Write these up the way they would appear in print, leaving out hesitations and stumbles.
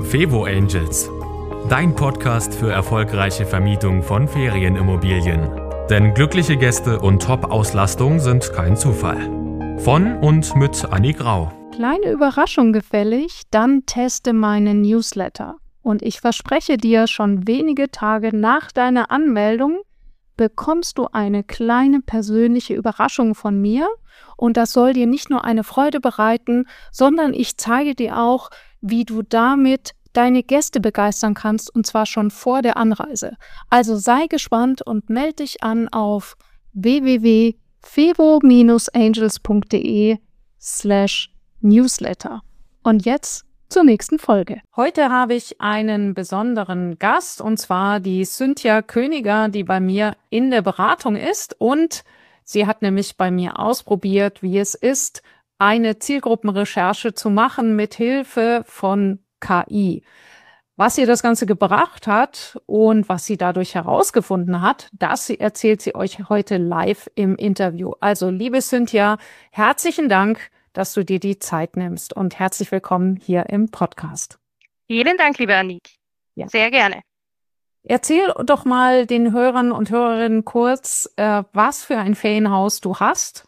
Fevo Angels, dein Podcast für erfolgreiche Vermietung von Ferienimmobilien. Denn glückliche Gäste und Top-Auslastung sind kein Zufall. Von und mit Anni Grau. Kleine Überraschung gefällig, dann teste meinen Newsletter. Und ich verspreche dir, schon wenige Tage nach deiner Anmeldung bekommst du eine kleine persönliche Überraschung von mir. Und das soll dir nicht nur eine Freude bereiten, sondern ich zeige dir auch, wie du damit deine Gäste begeistern kannst, und zwar schon vor der Anreise. Also sei gespannt und melde dich an auf www.fevo-angels.de/newsletter. Und jetzt zur nächsten Folge. Heute habe ich einen besonderen Gast, und zwar die Cynthia Königer, die bei mir in der Beratung ist, und sie hat nämlich bei mir ausprobiert, wie es ist, eine Zielgruppenrecherche zu machen mit Hilfe von KI. Was ihr das Ganze gebracht hat und was sie dadurch herausgefunden hat, das erzählt sie euch heute live im Interview. Also, liebe Cynthia, herzlichen Dank, dass du dir die Zeit nimmst, und herzlich willkommen hier im Podcast. Vielen Dank, liebe Anni. Ja. Sehr gerne. Erzähl doch mal den Hörern und Hörerinnen kurz, was für ein Ferienhaus du hast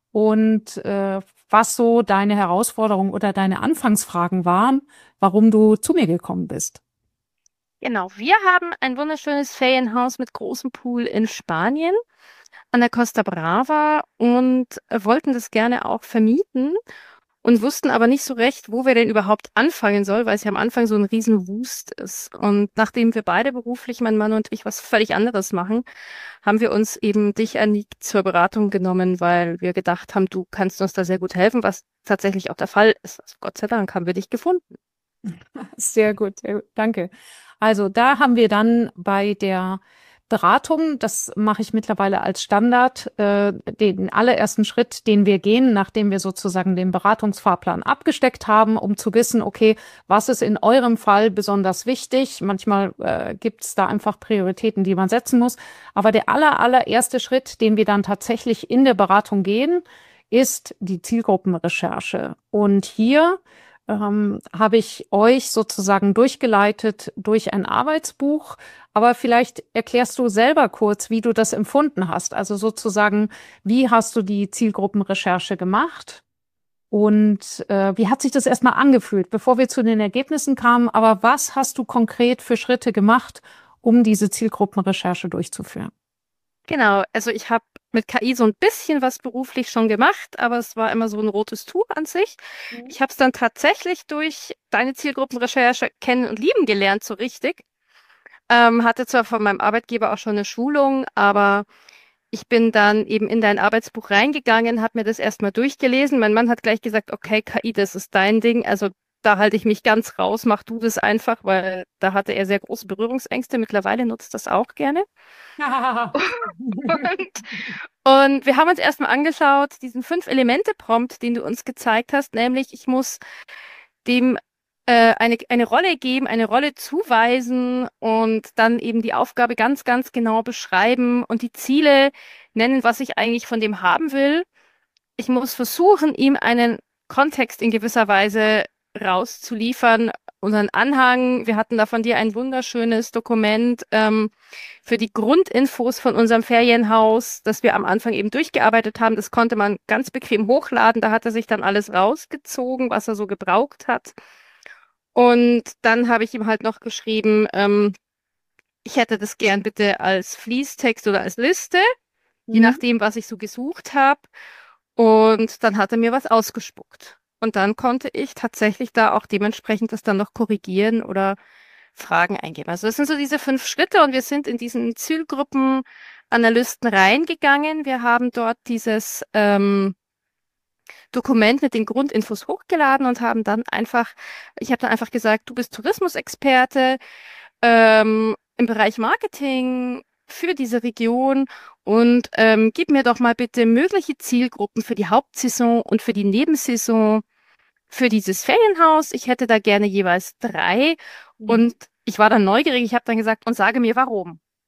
und was so deine Herausforderungen oder deine Anfangsfragen waren, warum du zu mir gekommen bist. Genau, wir haben ein wunderschönes Ferienhaus mit großem Pool in Spanien an der Costa Brava und wollten das gerne auch vermieten und wussten aber nicht so recht, wo wir denn überhaupt anfangen sollen, weil es ja am Anfang so ein Riesenwust ist. Und nachdem wir beide beruflich, mein Mann und ich, was völlig anderes machen, haben wir uns eben dich, Anni, zur Beratung genommen, weil wir gedacht haben, du kannst uns da sehr gut helfen, was tatsächlich auch der Fall ist. Also Gott sei Dank haben wir dich gefunden. Sehr gut, danke. Also da haben wir dann bei der Beratung, das mache ich mittlerweile als Standard, den allerersten Schritt, den wir gehen, nachdem wir sozusagen den Beratungsfahrplan abgesteckt haben, um zu wissen, okay, was ist in eurem Fall besonders wichtig? Manchmal gibt es da einfach Prioritäten, die man setzen muss. Aber der allererste Schritt, den wir dann tatsächlich in der Beratung gehen, ist die Zielgruppenrecherche. Und hier habe ich euch sozusagen durchgeleitet durch ein Arbeitsbuch. Aber vielleicht erklärst du selber kurz, wie du das empfunden hast. Also sozusagen, wie hast du die Zielgruppenrecherche gemacht? Und wie hat sich das erstmal angefühlt, bevor wir zu den Ergebnissen kamen? Aber was hast du konkret für Schritte gemacht, um diese Zielgruppenrecherche durchzuführen? Genau, also ich habe mit KI so ein bisschen was beruflich schon gemacht, aber es war immer so ein rotes Tuch an sich. Ich habe es dann tatsächlich durch deine Zielgruppenrecherche kennen und lieben gelernt, so richtig. Hatte zwar von meinem Arbeitgeber auch schon eine Schulung, aber ich bin dann eben in dein Arbeitsbuch reingegangen, habe mir das erstmal durchgelesen. Mein Mann hat gleich gesagt, okay, KI, das ist dein Ding. Also da halte ich mich ganz raus, mach du das einfach, weil da hatte er sehr große Berührungsängste. Mittlerweile nutzt das auch gerne. Und wir haben uns erstmal angeschaut, diesen 5-Elemente-Prompt, den du uns gezeigt hast, nämlich ich muss dem eine Rolle geben, eine Rolle zuweisen und dann eben die Aufgabe ganz, ganz genau beschreiben und die Ziele nennen, was ich eigentlich von dem haben will. Ich muss versuchen, ihm einen Kontext in gewisser Weise rauszuliefern, unseren Anhang. Wir hatten da von dir ein wunderschönes Dokument für die Grundinfos von unserem Ferienhaus, das wir am Anfang eben durchgearbeitet haben. Das konnte man ganz bequem hochladen. Da hat er sich dann alles rausgezogen, was er so gebraucht hat. Und dann habe ich ihm halt noch geschrieben, ich hätte das gern bitte als Fließtext oder als Liste, je nachdem, was ich so gesucht habe. Und dann hat er mir was ausgespuckt. Und dann konnte ich tatsächlich da auch dementsprechend das dann noch korrigieren oder Fragen eingeben. Also das sind so diese 5 Schritte und wir sind in diesen Zielgruppenanalysten reingegangen. Wir haben dort dieses Dokument mit den Grundinfos hochgeladen und haben dann ich habe dann einfach gesagt, du bist Tourismusexperte im Bereich Marketing für diese Region und gib mir doch mal bitte mögliche Zielgruppen für die Hauptsaison und für die Nebensaison für dieses Ferienhaus. Ich hätte da gerne jeweils 3 und ich war dann neugierig. Ich habe dann gesagt, und sage mir warum.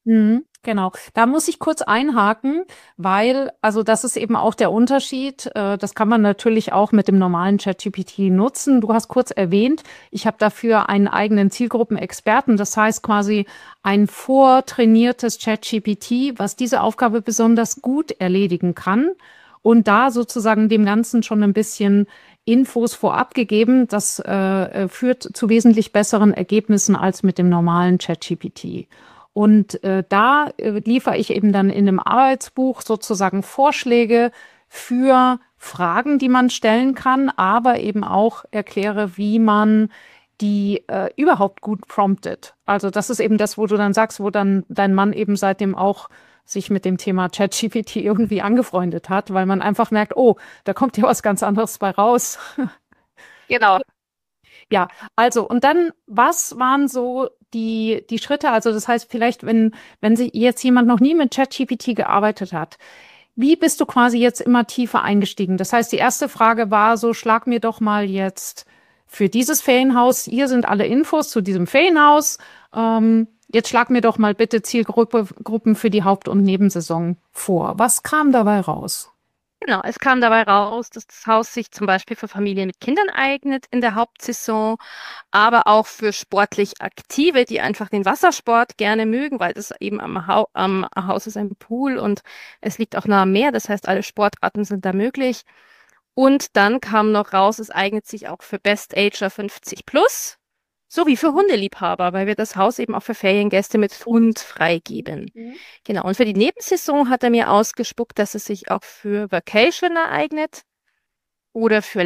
Genau. Da muss ich kurz einhaken, weil, also das ist eben auch der Unterschied. Das kann man natürlich auch mit dem normalen ChatGPT nutzen. Du hast kurz erwähnt, ich habe dafür einen eigenen Zielgruppenexperten. Das heißt quasi ein vortrainiertes ChatGPT, was diese Aufgabe besonders gut erledigen kann. Und da sozusagen dem Ganzen schon ein bisschen Infos vorab gegeben. Das führt zu wesentlich besseren Ergebnissen als mit dem normalen ChatGPT. Und da liefere ich eben dann in einem Arbeitsbuch sozusagen Vorschläge für Fragen, die man stellen kann, aber eben auch erkläre, wie man die überhaupt gut promptet. Also das ist eben das, wo du dann sagst, wo dann dein Mann eben seitdem auch sich mit dem Thema ChatGPT irgendwie angefreundet hat, weil man einfach merkt, oh, da kommt ja was ganz anderes bei raus. Genau. Ja, also und dann, was waren so die Schritte? Also das heißt, vielleicht, wenn sich jetzt jemand noch nie mit ChatGPT gearbeitet hat, wie bist du quasi jetzt immer tiefer eingestiegen? Das heißt, die erste Frage war so, schlag mir doch mal jetzt für dieses Ferienhaus, hier sind alle Infos zu diesem Ferienhaus. Jetzt schlag mir doch mal bitte Zielgruppen für die Haupt- und Nebensaison vor. Was kam dabei raus? Genau, es kam dabei raus, dass das Haus sich zum Beispiel für Familien mit Kindern eignet in der Hauptsaison, aber auch für sportlich Aktive, die einfach den Wassersport gerne mögen, weil das eben am Haus ist ein Pool und es liegt auch nah am Meer. Das heißt, alle Sportarten sind da möglich. Und dann kam noch raus, es eignet sich auch für Best Ager 50 plus, sowie für Hundeliebhaber, weil wir das Haus eben auch für Feriengäste mit Hund freigeben. Mhm. Genau. Und für die Nebensaison hat er mir ausgespuckt, dass es sich auch für Vacationer eignet oder für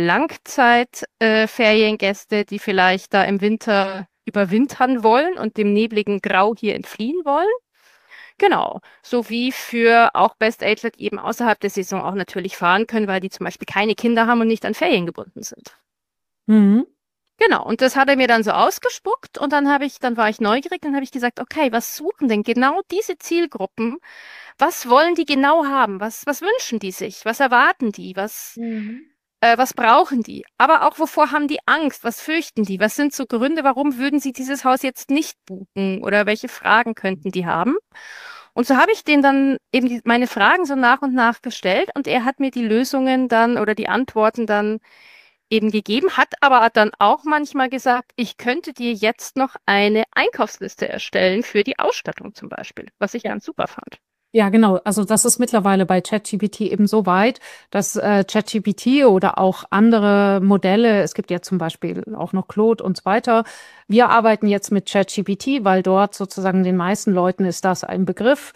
Feriengäste, die vielleicht da im Winter überwintern wollen und dem nebligen Grau hier entfliehen wollen. Genau. Sowie für auch Best-Ager, die eben außerhalb der Saison auch natürlich fahren können, weil die zum Beispiel keine Kinder haben und nicht an Ferien gebunden sind. Mhm. Genau, und das hat er mir dann so ausgespuckt und dann war ich neugierig, dann habe ich gesagt, okay, was suchen denn genau diese Zielgruppen? Was wollen die genau haben? Was wünschen die sich? Was erwarten die? Mhm. Was brauchen die? Aber auch wovor haben die Angst? Was fürchten die? Was sind so Gründe, warum würden sie dieses Haus jetzt nicht buchen? Oder welche Fragen könnten die haben? Und so habe ich denen dann eben meine Fragen so nach und nach gestellt und er hat mir die Lösungen dann oder die Antworten dann eben gegeben, hat aber dann auch manchmal gesagt, ich könnte dir jetzt noch eine Einkaufsliste erstellen für die Ausstattung zum Beispiel, was ich ganz super fand. Ja, genau. Also das ist mittlerweile bei ChatGPT eben so weit, dass ChatGPT oder auch andere Modelle, es gibt ja zum Beispiel auch noch Claude und so weiter. Wir arbeiten jetzt mit ChatGPT, weil dort sozusagen den meisten Leuten ist das ein Begriff.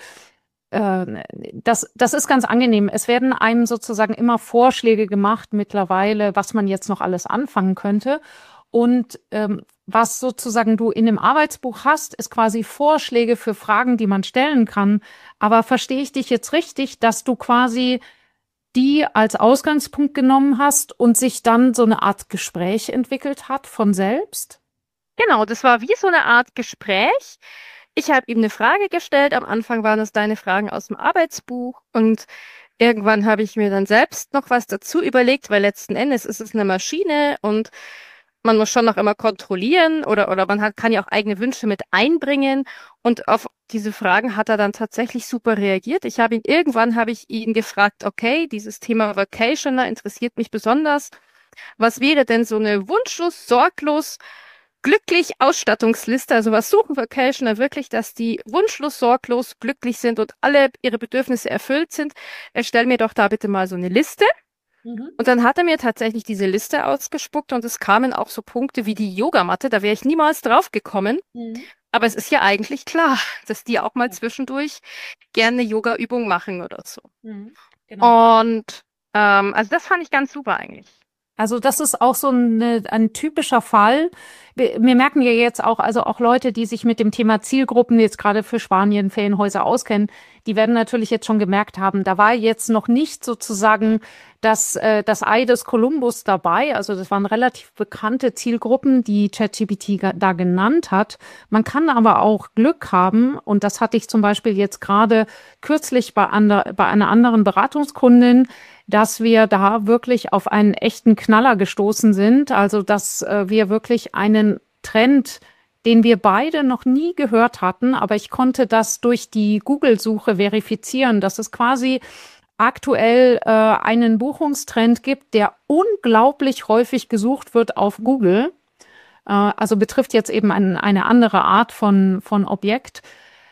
Das ist ganz angenehm. Es werden einem sozusagen immer Vorschläge gemacht mittlerweile, was man jetzt noch alles anfangen könnte. Und was sozusagen du in dem Arbeitsbuch hast, ist quasi Vorschläge für Fragen, die man stellen kann. Aber verstehe ich dich jetzt richtig, dass du quasi die als Ausgangspunkt genommen hast und sich dann so eine Art Gespräch entwickelt hat von selbst? Genau, das war wie so eine Art Gespräch. Ich habe ihm eine Frage gestellt. Am Anfang waren es deine Fragen aus dem Arbeitsbuch und irgendwann habe ich mir dann selbst noch was dazu überlegt, weil letzten Endes ist es eine Maschine und man muss schon noch immer kontrollieren oder kann ja auch eigene Wünsche mit einbringen. Und auf diese Fragen hat er dann tatsächlich super reagiert. Irgendwann habe ich ihn gefragt, okay, dieses Thema Vacationer interessiert mich besonders. Was wäre denn so eine wunschlos, sorglos, glücklich Ausstattungsliste? Also was suchen Vacationer wirklich, dass die wunschlos, sorglos, glücklich sind und alle ihre Bedürfnisse erfüllt sind? Erstell mir doch da bitte mal so eine Liste. Mhm. Und dann hat er mir tatsächlich diese Liste ausgespuckt und es kamen auch so Punkte wie die Yogamatte, da wäre ich niemals drauf gekommen. Mhm. Aber es ist ja eigentlich klar, dass die auch mal zwischendurch gerne Yoga-Übung machen oder so. Mhm. Genau. Und also das fand ich ganz super eigentlich. Also das ist auch so ein typischer Fall. Wir merken ja jetzt auch, also auch Leute, die sich mit dem Thema Zielgruppen jetzt gerade für Spanien, Ferienhäuser auskennen, die werden natürlich jetzt schon gemerkt haben, da war jetzt noch nicht sozusagen das Ei des Kolumbus dabei. Also das waren relativ bekannte Zielgruppen, die ChatGPT da genannt hat. Man kann aber auch Glück haben, und das hatte ich zum Beispiel jetzt gerade kürzlich bei einer anderen Beratungskundin, dass wir da wirklich auf einen echten Knaller gestoßen sind. Also, dass wir wirklich einen Trend den wir beide noch nie gehört hatten, aber ich konnte das durch die Google-Suche verifizieren, dass es quasi aktuell einen Buchungstrend gibt, der unglaublich häufig gesucht wird auf Google. Also betrifft jetzt eben eine andere Art von Objekt.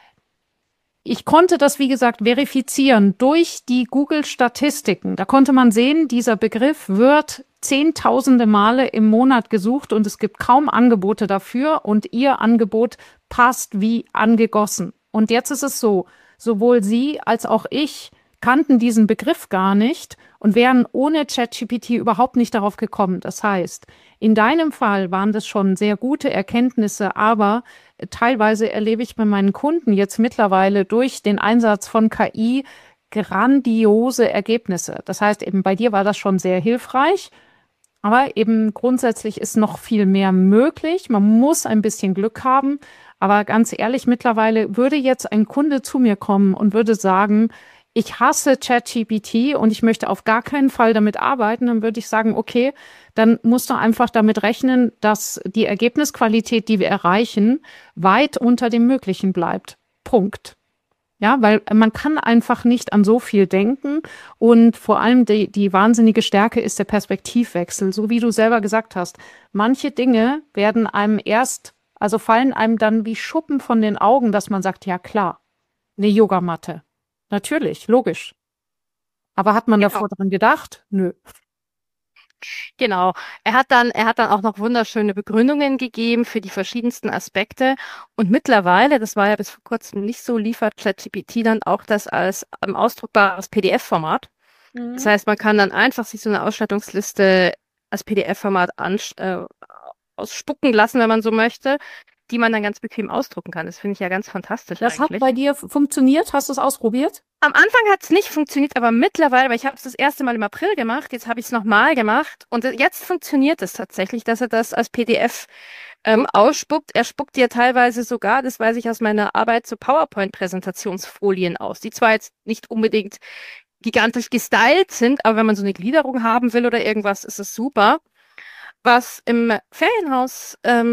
Ich konnte das, wie gesagt, verifizieren durch die Google-Statistiken. Da konnte man sehen, dieser Begriff wird zehntausende Male im Monat gesucht und es gibt kaum Angebote dafür und Ihr Angebot passt wie angegossen. Und jetzt ist es so, sowohl Sie als auch ich kannten diesen Begriff gar nicht und wären ohne ChatGPT überhaupt nicht darauf gekommen. Das heißt, in deinem Fall waren das schon sehr gute Erkenntnisse, aber teilweise erlebe ich bei meinen Kunden jetzt mittlerweile durch den Einsatz von KI grandiose Ergebnisse. Das heißt, eben bei dir war das schon sehr hilfreich, aber eben grundsätzlich ist noch viel mehr möglich. Man muss ein bisschen Glück haben, aber ganz ehrlich, mittlerweile würde jetzt ein Kunde zu mir kommen und würde sagen, ich hasse ChatGPT und ich möchte auf gar keinen Fall damit arbeiten, dann würde ich sagen, okay, dann musst du einfach damit rechnen, dass die Ergebnisqualität, die wir erreichen, weit unter dem Möglichen bleibt. Punkt. Ja, weil man kann einfach nicht an so viel denken und vor allem die wahnsinnige Stärke ist der Perspektivwechsel, so wie du selber gesagt hast. Manche Dinge werden einem fallen einem dann wie Schuppen von den Augen, dass man sagt, ja klar, eine Yogamatte. Natürlich, logisch. Aber hat man davor dran gedacht? Nö. Genau. Er hat dann auch noch wunderschöne Begründungen gegeben für die verschiedensten Aspekte. Und mittlerweile, das war ja bis vor kurzem nicht so, liefert ChatGPT dann auch das als ausdruckbares PDF-Format. Das heißt, man kann dann einfach sich so eine Ausstattungsliste als PDF-Format ausspucken lassen, wenn man so möchte, die man dann ganz bequem ausdrucken kann. Das finde ich ja ganz fantastisch Das eigentlich. hat bei dir funktioniert? Hast du es ausprobiert? Am Anfang hat es nicht funktioniert, aber mittlerweile, weil ich habe es das erste Mal im April gemacht, jetzt habe ich es nochmal gemacht und jetzt funktioniert es tatsächlich, dass er das als PDF ausspuckt. Er spuckt ja teilweise sogar, das weiß ich aus meiner Arbeit, so PowerPoint-Präsentationsfolien aus, die zwar jetzt nicht unbedingt gigantisch gestylt sind, aber wenn man so eine Gliederung haben will oder irgendwas, ist es super. Was beim Ferienhaus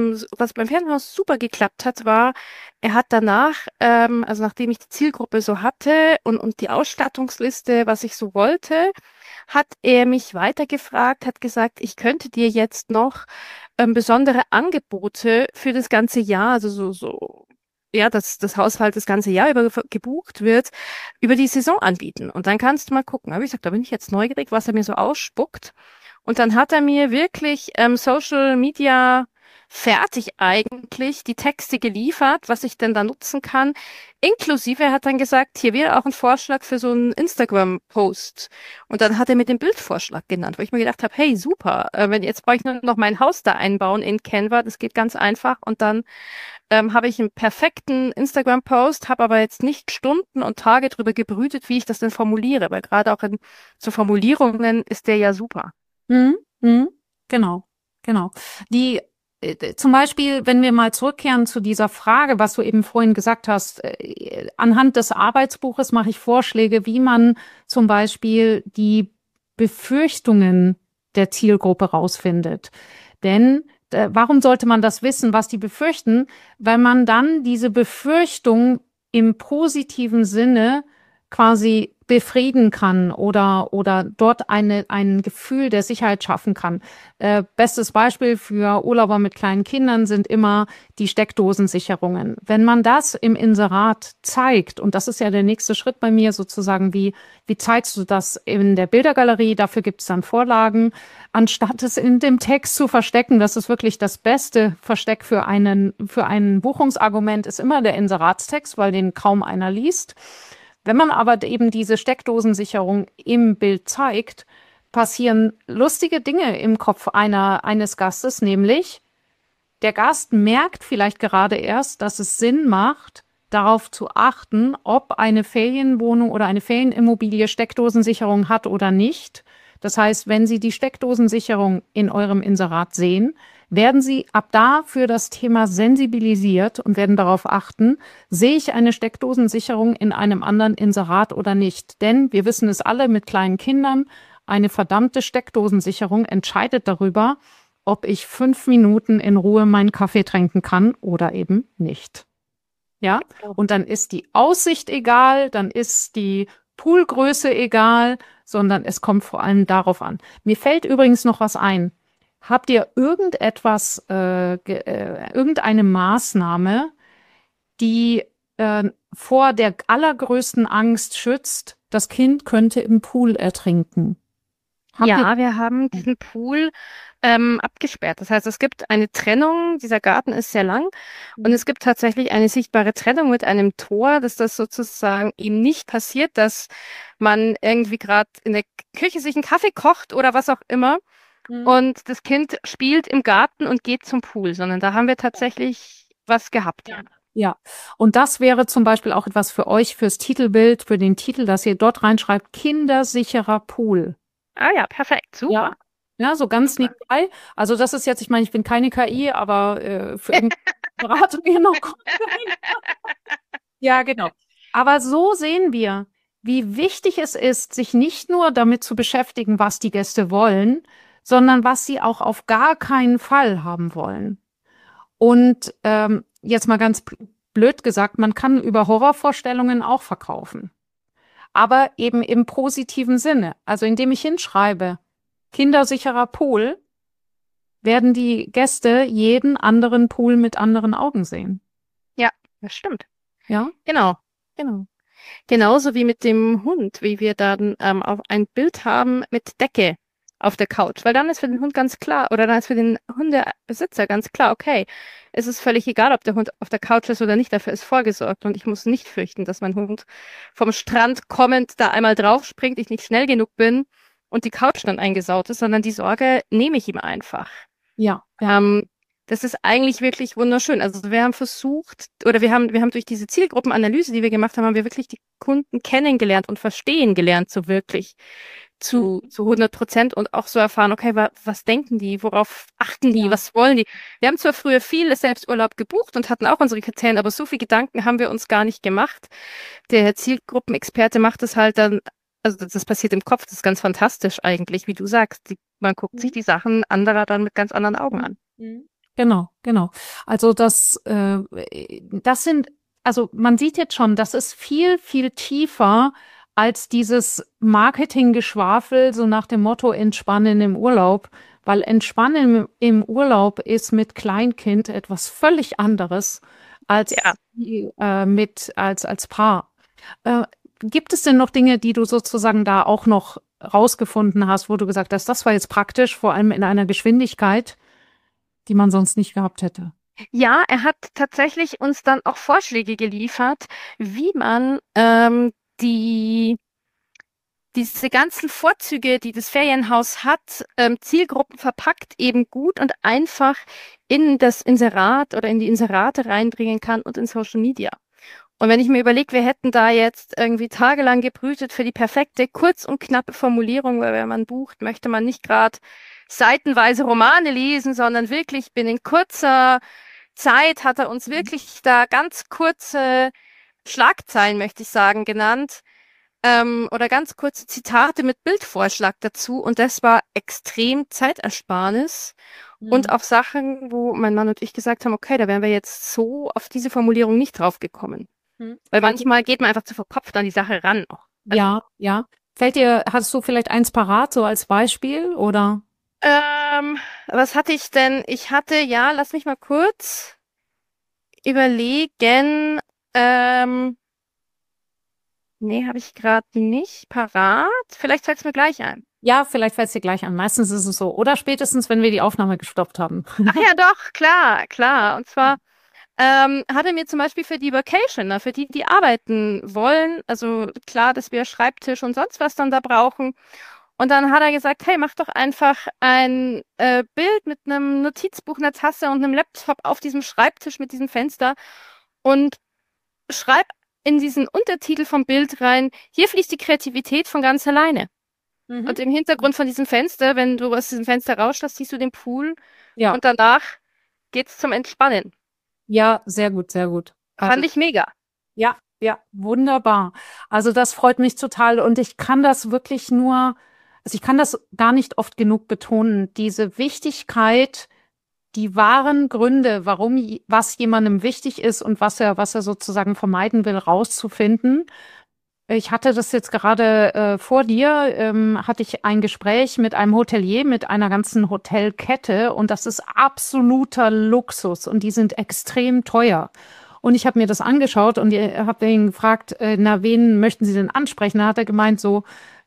super geklappt hat, war, er hat danach, also nachdem ich die Zielgruppe so hatte und die Ausstattungsliste, was ich so wollte, hat er mich weitergefragt, hat gesagt, ich könnte dir jetzt noch besondere Angebote für das ganze Jahr, also dass das Haushalt das ganze Jahr über gebucht wird, über die Saison anbieten. Und dann kannst du mal gucken. Aber ich gesagt, da bin ich jetzt neugierig, was er mir so ausspuckt. Und dann hat er mir wirklich Social Media fertig eigentlich die Texte geliefert, was ich denn da nutzen kann. Inklusive, er hat dann gesagt, hier wäre auch ein Vorschlag für so einen Instagram-Post. Und dann hat er mir den Bildvorschlag genannt, wo ich mir gedacht habe, hey, super, jetzt brauche ich nur noch mein Haus da einbauen in Canva, das geht ganz einfach. Und dann habe ich einen perfekten Instagram-Post, habe aber jetzt nicht Stunden und Tage drüber gebrütet, wie ich das denn formuliere, weil gerade auch in so Formulierungen ist der ja super. Genau. Zum Beispiel, wenn wir mal zurückkehren zu dieser Frage, was du eben vorhin gesagt hast, anhand des Arbeitsbuches mache ich Vorschläge, wie man zum Beispiel die Befürchtungen der Zielgruppe rausfindet. Denn warum sollte man das wissen, was die befürchten? Weil man dann diese Befürchtung im positiven Sinne quasi befrieden kann oder dort ein Gefühl der Sicherheit schaffen kann. Bestes Beispiel für Urlauber mit kleinen Kindern sind immer die Steckdosensicherungen. Wenn man das im Inserat zeigt, und das ist ja der nächste Schritt bei mir sozusagen, wie zeigst du das in der Bildergalerie? Dafür gibt es dann Vorlagen. Anstatt es in dem Text zu verstecken, das ist wirklich das beste Versteck für ein Buchungsargument, ist immer der Inseratstext, weil den kaum einer liest. Wenn man aber eben diese Steckdosensicherung im Bild zeigt, passieren lustige Dinge im Kopf eines Gastes, nämlich der Gast merkt vielleicht gerade erst, dass es Sinn macht, darauf zu achten, ob eine Ferienwohnung oder eine Ferienimmobilie Steckdosensicherung hat oder nicht. Das heißt, wenn Sie die Steckdosensicherung in eurem Inserat sehen, werden Sie ab da für das Thema sensibilisiert und werden darauf achten, sehe ich eine Steckdosensicherung in einem anderen Inserat oder nicht. Denn wir wissen es alle mit kleinen Kindern, eine verdammte Steckdosensicherung entscheidet darüber, ob ich 5 Minuten in Ruhe meinen Kaffee trinken kann oder eben nicht. Ja, und dann ist die Aussicht egal, dann ist die Poolgröße egal, sondern es kommt vor allem darauf an. Mir fällt übrigens noch was ein. Habt ihr irgendeine Maßnahme, die vor der allergrößten Angst schützt, das Kind könnte im Pool ertrinken? Ja, wir haben diesen Pool abgesperrt. Das heißt, es gibt eine Trennung, dieser Garten ist sehr lang und es gibt tatsächlich eine sichtbare Trennung mit einem Tor, dass das sozusagen eben nicht passiert, dass man irgendwie gerade in der Küche sich einen Kaffee kocht oder was auch immer und das Kind spielt im Garten und geht zum Pool, sondern da haben wir tatsächlich was gehabt. Ja, und das wäre zum Beispiel auch etwas für euch, fürs Titelbild, für den Titel, dass ihr dort reinschreibt, kindersicherer Pool. Ah ja, perfekt, super. Ja, so ganz nebenbei. Also das ist jetzt, ich meine, ich bin keine KI, aber für irgendeine Beratung hier noch. Ja, genau. Aber so sehen wir, wie wichtig es ist, sich nicht nur damit zu beschäftigen, was die Gäste wollen, sondern was sie auch auf gar keinen Fall haben wollen. Und jetzt mal ganz blöd gesagt, man kann über Horrorvorstellungen auch verkaufen. Aber eben im positiven Sinne. Also indem ich hinschreibe, kindersicherer Pool, werden die Gäste jeden anderen Pool mit anderen Augen sehen. Ja, das stimmt. Ja? Genau. Genauso wie mit dem Hund, wie wir dann auch ein Bild haben mit Decke auf der Couch, weil dann ist für den Hund ganz klar, oder dann ist für den Hundebesitzer ganz klar, okay, es ist völlig egal, ob der Hund auf der Couch ist oder nicht, dafür ist vorgesorgt und ich muss nicht fürchten, dass mein Hund vom Strand kommend da einmal draufspringt, ich nicht schnell genug bin und die Couch dann eingesaut ist, sondern die Sorge nehme ich ihm einfach. Ja. Das ist eigentlich wirklich wunderschön. Also wir haben versucht, oder wir haben durch diese Zielgruppenanalyse, die wir gemacht haben, haben wir wirklich die Kunden kennengelernt und verstehen gelernt, so wirklich zu 100% und auch so erfahren, okay, was denken die, worauf achten die, was wollen die? Wir haben zwar früher viel Selbsturlaub gebucht und hatten auch unsere Kriterien, aber so viel Gedanken haben wir uns gar nicht gemacht. Der Zielgruppenexperte macht es halt dann, also das passiert im Kopf, das ist ganz fantastisch eigentlich, wie du sagst. Man guckt sich die Sachen anderer dann mit ganz anderen Augen an. Genau. Also das sind, also man sieht jetzt schon, das ist viel, viel tiefer als dieses Marketinggeschwafel, so nach dem Motto Entspannen im Urlaub, weil Entspannen im Urlaub ist mit Kleinkind etwas völlig anderes als als Paar. Gibt es denn noch Dinge, die du sozusagen da auch noch rausgefunden hast, wo du gesagt hast, das war jetzt praktisch, vor allem in einer Geschwindigkeit, die man sonst nicht gehabt hätte? Ja, er hat tatsächlich uns dann auch Vorschläge geliefert, wie man diese ganzen Vorzüge, die das Ferienhaus hat, Zielgruppen verpackt, eben gut und einfach in das Inserat oder in die Inserate reinbringen kann und in Social Media. Und wenn ich mir überlege, wir hätten da jetzt irgendwie tagelang gebrütet für die perfekte, kurz und knappe Formulierung, weil wenn man bucht, möchte man nicht gerade seitenweise Romane lesen, sondern wirklich binnen kurzer Zeit hat er uns wirklich da ganz kurze Schlagzeilen, möchte ich sagen, genannt, oder ganz kurze Zitate mit Bildvorschlag dazu. Und das war extrem Zeitersparnis. Und auch Sachen, wo mein Mann und ich gesagt haben, okay, da wären wir jetzt so auf diese Formulierung nicht drauf gekommen. Weil manchmal geht man einfach zu verkopft an die Sache ran. Ja. Hast du vielleicht eins parat, so als Beispiel, oder? Was hatte ich denn? Ich hatte, lass mich mal kurz überlegen. Nee, habe ich gerade nicht parat. Vielleicht fällt es mir gleich ein. Ja, vielleicht fällt es dir gleich an. Meistens ist es so. Oder spätestens, wenn wir die Aufnahme gestoppt haben. Ach ja, doch, klar. Und zwar hat er mir zum Beispiel für die Vacationer, für die, die arbeiten wollen, also klar, dass wir Schreibtisch und sonst was dann da brauchen. Und dann hat er gesagt, hey, mach doch einfach ein Bild mit einem Notizbuch, einer Tasse und einem Laptop auf diesem Schreibtisch mit diesem Fenster und schreib in diesen Untertitel vom Bild rein, hier fließt die Kreativität von ganz alleine. Und im Hintergrund von diesem Fenster, wenn du aus diesem Fenster rausschaust, siehst du den Pool und danach geht's zum Entspannen. Ja, sehr gut. Fand ich mega. Ja, wunderbar. Also das freut mich total und ich kann das wirklich nur ich kann das gar nicht oft genug betonen, diese Wichtigkeit, die wahren Gründe, was jemandem wichtig ist und was er sozusagen vermeiden will, rauszufinden. Ich hatte das jetzt gerade vor dir, hatte ich ein Gespräch mit einem Hotelier, mit einer ganzen Hotelkette und das ist absoluter Luxus und die sind extrem teuer. Und ich habe mir das angeschaut und habe ihn gefragt, wen möchten Sie denn ansprechen? Da hat er gemeint, so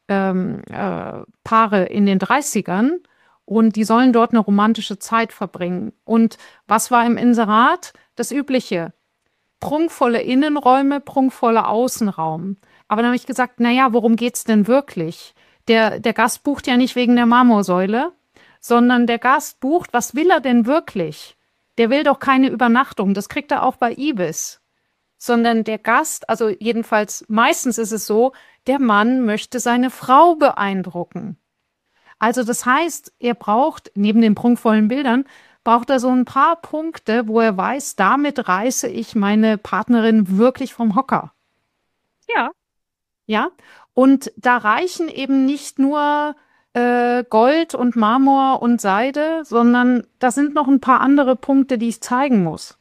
Paare in den 30ern und die sollen dort eine romantische Zeit verbringen. Und was war im Inserat? Das Übliche. Prunkvolle Innenräume, prunkvoller Außenraum. Aber dann habe ich gesagt, naja, worum geht's denn wirklich? Der Gast bucht ja nicht wegen der Marmorsäule, sondern der Gast bucht, was will er denn wirklich? Der will doch keine Übernachtung, das kriegt er auch bei Ibis. Sondern der Gast, also jedenfalls meistens ist es so, der Mann möchte seine Frau beeindrucken. Also das heißt, er braucht, neben den prunkvollen Bildern, braucht er so ein paar Punkte, wo er weiß, damit reiße ich meine Partnerin wirklich vom Hocker. Ja. Ja, und da reichen eben nicht nur Gold und Marmor und Seide, sondern da sind noch ein paar andere Punkte, die ich zeigen muss.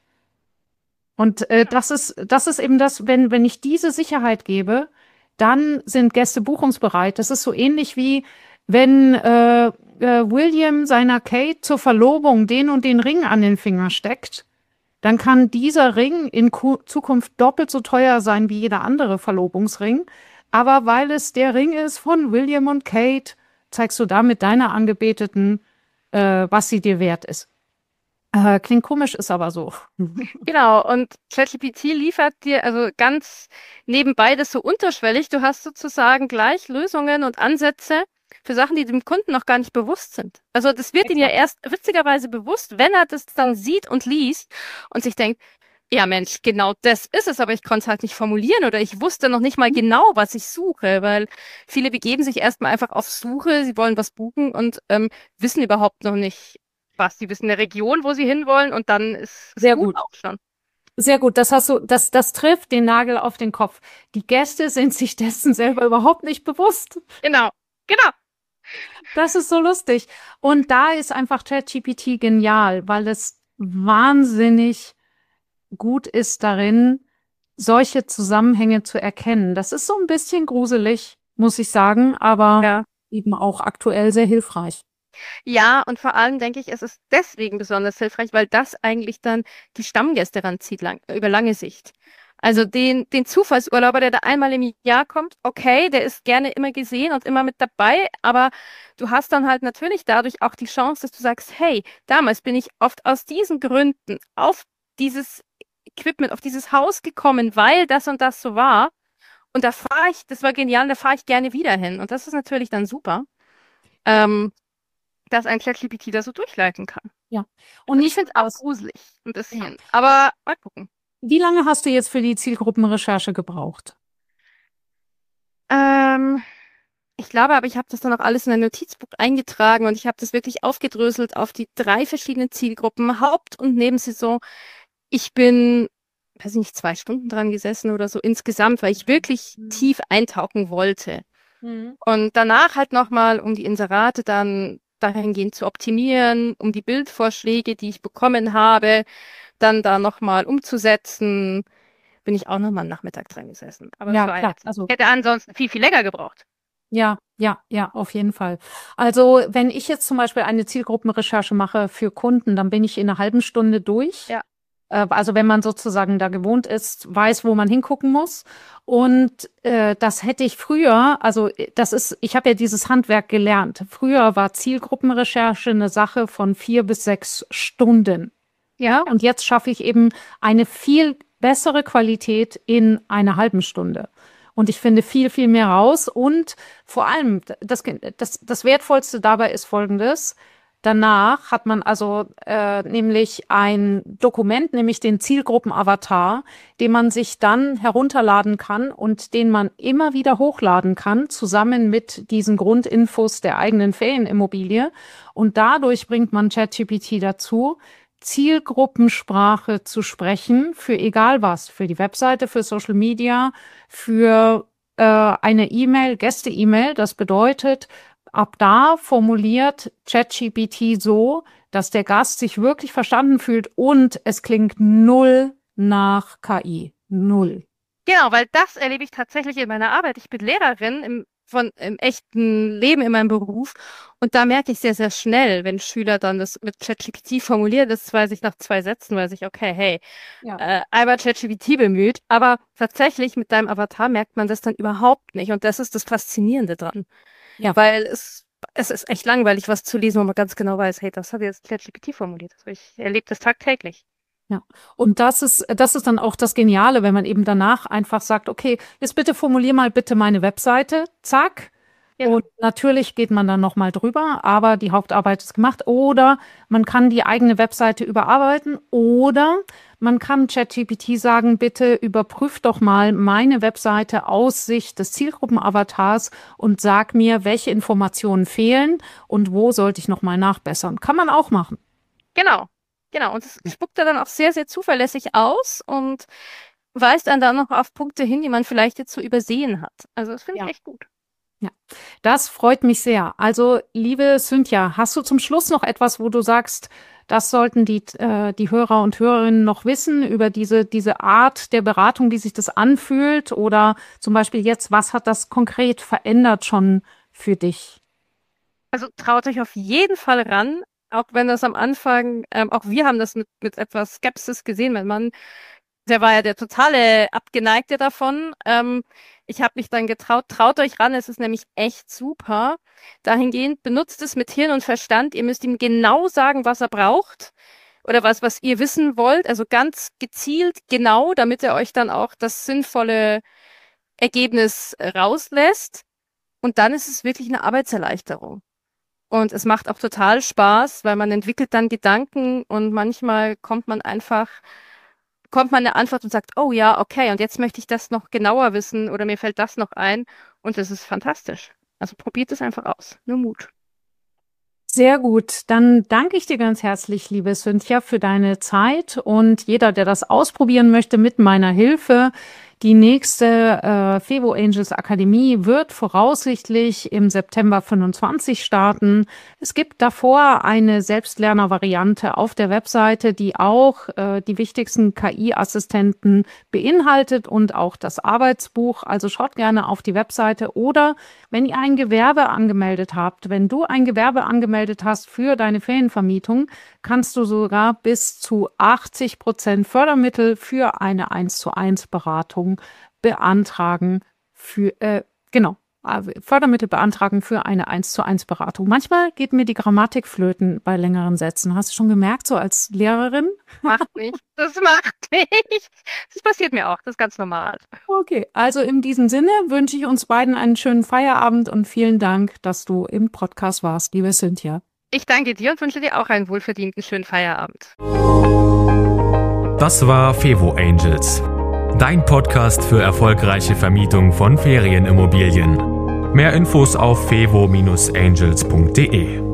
Und das ist eben das, wenn ich diese Sicherheit gebe, dann sind Gäste buchungsbereit. Das ist so ähnlich wie wenn William seiner Kate zur Verlobung den und den Ring an den Finger steckt, dann kann dieser Ring in Zukunft doppelt so teuer sein wie jeder andere Verlobungsring. Aber weil es der Ring ist von William und Kate, zeigst du damit deiner Angebeteten, was sie dir wert ist. Klingt komisch, ist aber so. Genau, und ChatGPT liefert dir also ganz nebenbei das so unterschwellig. Du hast sozusagen gleich Lösungen und Ansätze für Sachen, die dem Kunden noch gar nicht bewusst sind. Also das wird ihm ja erst witzigerweise bewusst, wenn er das dann sieht und liest und sich denkt, ja Mensch, genau das ist es, aber ich konnte es halt nicht formulieren oder ich wusste noch nicht mal genau, was ich suche, weil viele begeben sich erstmal einfach auf Suche, sie wollen was buchen und wissen überhaupt noch nicht, was. Sie wissen eine Region, wo sie hinwollen und dann ist es Sehr gut. auch schon. Sehr gut, das trifft den Nagel auf den Kopf. Die Gäste sind sich dessen selber überhaupt nicht bewusst. Genau. Das ist so lustig. Und da ist einfach ChatGPT genial, weil es wahnsinnig gut ist darin, solche Zusammenhänge zu erkennen. Das ist so ein bisschen gruselig, muss ich sagen, aber eben auch aktuell sehr hilfreich. Ja, und vor allem denke ich, es ist deswegen besonders hilfreich, weil das eigentlich dann die Stammgäste ranzieht über lange Sicht. Also den Zufallsurlauber, der da einmal im Jahr kommt, okay, der ist gerne immer gesehen und immer mit dabei, aber du hast dann halt natürlich dadurch auch die Chance, dass du sagst, hey, damals bin ich oft aus diesen Gründen auf dieses Equipment, auf dieses Haus gekommen, weil das und das so war. Und das war genial, da fahre ich gerne wieder hin. Und das ist natürlich dann super, dass ein ChatGPT da so durchleiten kann. Ja. Und ich finde es auch gruselig, ein bisschen. Ja. Aber mal gucken. Wie lange hast du jetzt für die Zielgruppenrecherche gebraucht? Ich glaube, aber ich habe das dann auch alles in ein Notizbuch eingetragen und ich habe das wirklich aufgedröselt auf die 3 verschiedenen Zielgruppen, Haupt- und Nebensaison. Ich bin, weiß nicht, 2 Stunden dran gesessen oder so insgesamt, weil ich wirklich tief eintauchen wollte. Und danach halt nochmal, um die Inserate dann dahingehend zu optimieren, um die Bildvorschläge, die ich bekommen habe, dann da nochmal umzusetzen, bin ich auch nochmal einen Nachmittag dran gesessen. Aber ja, das war klar. Also, hätte ansonsten viel, viel länger gebraucht. Ja, auf jeden Fall. Also wenn ich jetzt zum Beispiel eine Zielgruppenrecherche mache für Kunden, dann bin ich in einer halben Stunde durch. Ja. Also wenn man sozusagen da gewohnt ist, weiß, wo man hingucken muss. Und das hätte ich früher, ich habe ja dieses Handwerk gelernt. Früher war Zielgruppenrecherche eine Sache von 4 bis 6 Stunden. Ja, und jetzt schaffe ich eben eine viel bessere Qualität in einer halben Stunde. Und ich finde viel, viel mehr raus. Und vor allem, das Wertvollste dabei ist Folgendes. Danach hat man nämlich ein Dokument, nämlich den Zielgruppenavatar, den man sich dann herunterladen kann und den man immer wieder hochladen kann, zusammen mit diesen Grundinfos der eigenen Ferienimmobilie. Und dadurch bringt man ChatGPT dazu, Zielgruppensprache zu sprechen für egal was, für die Webseite, für Social Media, für eine E-Mail, Gäste-E-Mail. Das bedeutet, ab da formuliert ChatGPT so, dass der Gast sich wirklich verstanden fühlt und es klingt null nach KI. Null. Genau, weil das erlebe ich tatsächlich in meiner Arbeit. Ich bin Lehrerin im echten Leben in meinem Beruf und da merke ich sehr, sehr schnell, wenn Schüler dann das mit ChatGPT formulieren, das weiß ich nach 2 Sätzen, weiß ich, okay, hey, einmal ChatGPT bemüht, aber tatsächlich mit deinem Avatar merkt man das dann überhaupt nicht und das ist das Faszinierende dran. Ja, weil es ist echt langweilig, was zu lesen, wo man ganz genau weiß, hey, das hat jetzt ChatGPT formuliert. Also ich erlebe das tagtäglich. Ja, und das ist dann auch das Geniale, wenn man eben danach einfach sagt, okay, jetzt bitte formulier mal bitte meine Webseite, zack. Ja. Und natürlich geht man dann nochmal drüber, aber die Hauptarbeit ist gemacht. Oder man kann die eigene Webseite überarbeiten oder man kann ChatGPT sagen, bitte überprüf doch mal meine Webseite aus Sicht des Zielgruppenavatars und sag mir, welche Informationen fehlen und wo sollte ich nochmal nachbessern. Kann man auch machen. Genau, und es spuckt er dann auch sehr, sehr zuverlässig aus und weist einen dann noch auf Punkte hin, die man vielleicht jetzt so übersehen hat. Also das finde ich echt gut. Ja, das freut mich sehr. Also, liebe Cynthia, hast du zum Schluss noch etwas, wo du sagst, das sollten die Hörer und Hörerinnen noch wissen über diese Art der Beratung, wie sich das anfühlt? Oder zum Beispiel jetzt, was hat das konkret verändert schon für dich? Also traut euch auf jeden Fall ran. Auch wenn das am Anfang, auch wir haben das mit etwas Skepsis gesehen. Mein Mann, der war ja der totale Abgeneigte davon. Ich habe mich dann getraut, traut euch ran, es ist nämlich echt super. Dahingehend benutzt es mit Hirn und Verstand. Ihr müsst ihm genau sagen, was er braucht oder was ihr wissen wollt. Also ganz gezielt, genau, damit er euch dann auch das sinnvolle Ergebnis rauslässt. Und dann ist es wirklich eine Arbeitserleichterung. Und es macht auch total Spaß, weil man entwickelt dann Gedanken und manchmal kommt man eine Antwort und sagt, oh ja, okay, und jetzt möchte ich das noch genauer wissen oder mir fällt das noch ein und das ist fantastisch. Also probiert es einfach aus. Nur Mut. Sehr gut. Dann danke ich dir ganz herzlich, liebe Cynthia, für deine Zeit und jeder, der das ausprobieren möchte mit meiner Hilfe. Die nächste Fevo Angels Akademie wird voraussichtlich im September 25 starten. Es gibt davor eine Selbstlerner-Variante auf der Webseite, die auch die wichtigsten KI-Assistenten beinhaltet und auch das Arbeitsbuch. Also schaut gerne auf die Webseite oder wenn ihr ein Gewerbe angemeldet habt, wenn du ein Gewerbe angemeldet hast für deine Ferienvermietung, kannst du sogar bis zu 80% Fördermittel für eine 1:1 Beratung beantragen Fördermittel beantragen für eine 1:1 Beratung. Manchmal geht mir die Grammatik flöten bei längeren Sätzen. Hast du schon gemerkt, so als Lehrerin? Macht nichts. Das macht nichts. Das passiert mir auch. Das ist ganz normal. Okay, also in diesem Sinne wünsche ich uns beiden einen schönen Feierabend und vielen Dank, dass du im Podcast warst, liebe Cynthia. Ich danke dir und wünsche dir auch einen wohlverdienten schönen Feierabend. Das war Fevo Angels, dein Podcast für erfolgreiche Vermietung von Ferienimmobilien. Mehr Infos auf fevo-angels.de.